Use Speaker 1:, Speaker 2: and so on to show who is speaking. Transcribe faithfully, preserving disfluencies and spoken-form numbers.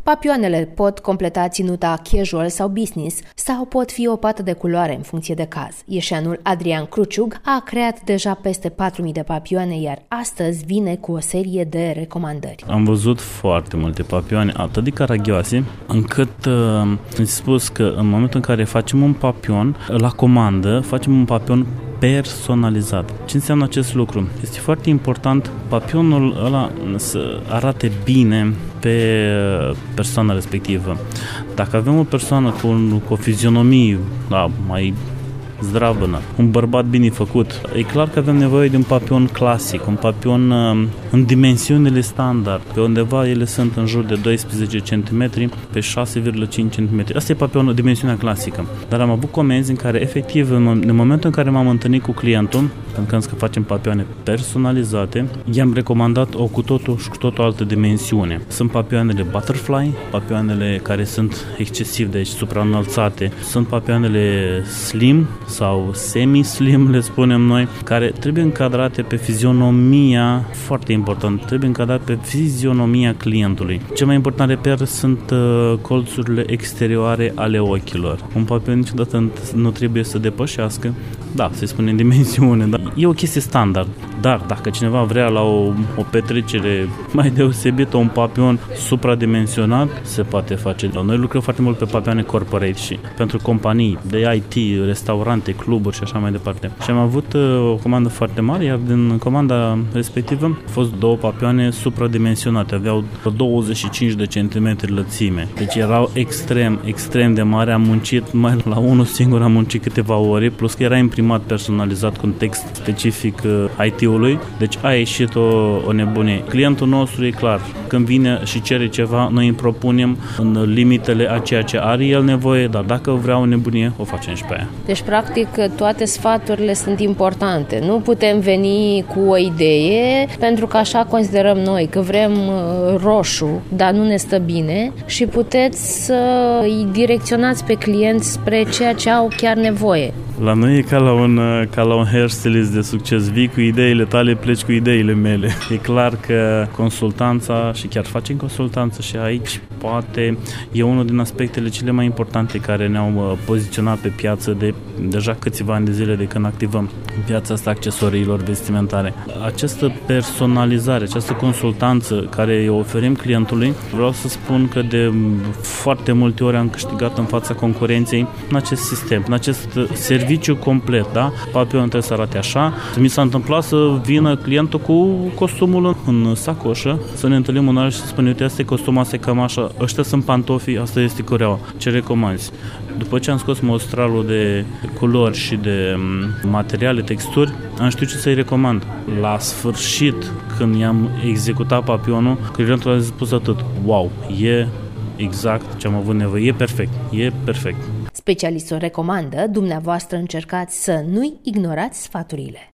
Speaker 1: Papioanele pot completa ținuta casual sau business sau pot fi o pată de culoare în funcție de caz. Ieșeanul Adrian Cruciug a creat deja peste patru mii de papioane, iar astăzi vine cu o serie de recomandări.
Speaker 2: Am văzut foarte multe papioane atât de caragioase, încât uh, am spus că în momentul în care facem un papion, la comandă facem un papion personalizat. Ce înseamnă acest lucru? Este foarte important papionul ăla să arate bine pe persoana respectivă. Dacă avem o persoană cu, un, cu o fizionomie da, mai zdravănă, un bărbat bine făcut, e clar că avem nevoie de un papion clasic, un papion uh, în dimensiunile standard. Pe undeva ele sunt în jur de doisprezece centimetri pe șase virgulă cinci centimetri. Asta e papionul, dimensiunea clasică. Dar am avut comenzi în care, efectiv, în, în momentul în care m-am întâlnit cu clientul, pentru că facem papioane personalizate, i-am recomandat o cu totul și cu totul altă dimensiune. Sunt papioanele butterfly, papioanele care sunt excesiv de aici, supraînălțate, sunt papioanele slim sau semi-slim, le spunem noi, care trebuie încadrate pe fizionomia, foarte important, trebuie încadrate pe fizionomia clientului. Cel mai important reper sunt uh, colțurile exterioare ale ochilor. Un papion niciodată nu trebuie să depășească, da, se spune în dimensiune, dar e o chestie standard. Dar dacă cineva vrea la o, o petrecere mai deosebită, un papion supradimensionat, se poate face. Noi lucrăm foarte mult pe papioane corporate și pentru companii de I T, restaurante, cluburi și așa mai departe. Și am avut uh, o comandă foarte mare, iar din comanda respectivă au fost două papioane supradimensionate, aveau douăzeci și cinci de centimetri lățime. Deci erau extrem, extrem de mari. Am muncit mai la unul singur, am muncit câteva ore, plus că era imprimat personalizat cu un text specific uh, I T-ului. Deci a ieșit o, o nebunie. Clientul nostru e clar, când vine și cere ceva, noi îi propunem în limitele a ceea ce are el nevoie, dar dacă vrea o nebunie, o facem și pe aia.
Speaker 1: Deci, practic, toate sfaturile sunt importante. Nu putem veni cu o idee, pentru că așa considerăm noi, că vrem roșu, dar nu ne stă bine și puteți să îi direcționați pe clienți spre ceea ce au chiar nevoie.
Speaker 2: La noi e ca la un, ca la un hairstylist de succes. Vii cu ideile tale, pleci cu ideile mele. E clar că consultanța, și chiar facem consultanță și aici, poate e unul din aspectele cele mai importante care ne-au poziționat pe piață de deja câțiva ani de zile de când activăm piața asta accesoriilor vestimentare. Această personalizare, această consultanță care o oferim clientului, vreau să spun că de foarte multe ori am câștigat în fața concurenței în acest sistem, în acest serviciu complet, da? Papionul trebuie să arate așa. Mi s-a întâmplat să vină clientul cu costumul în sacoșă, să ne întâlnim un alt și să spune, uite, asta e costumul, asta e cămașa, ăștia sunt pantofii, asta este cureaua. Ce recomanzi? După ce am scos mostralul de culori și de materiale, texturi, am știut ce să-i recomand. La sfârșit, când i-am executat papionul, clientul a spus atât: wow, e exact ce am avut nevoie, e perfect, e perfect.
Speaker 1: Specialistul recomandă, dumneavoastră încercați să nu-i ignorați sfaturile.